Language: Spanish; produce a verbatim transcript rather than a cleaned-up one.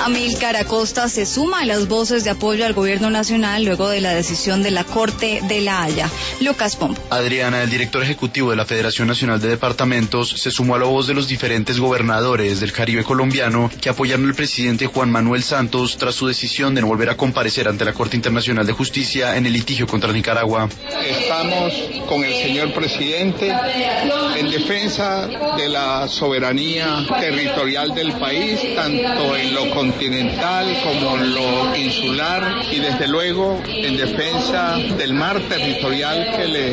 Amílcar Acosta se suma a las voces de apoyo al gobierno nacional luego de la decisión de la Corte de La Haya. Lucas Pombo. Adriana, el director ejecutivo de la Federación Nacional de Departamentos, se sumó a la voz de los diferentes gobernadores del Caribe colombiano que apoyaron al presidente Juan Manuel Santos tras su decisión de no volver a comparecer ante la Corte Internacional de Justicia en el litigio contra Nicaragua. Estamos con el señor presidente en defensa de la soberanía territorial del país, tanto en lo continental como en lo insular, y desde luego en defensa del mar territorial que le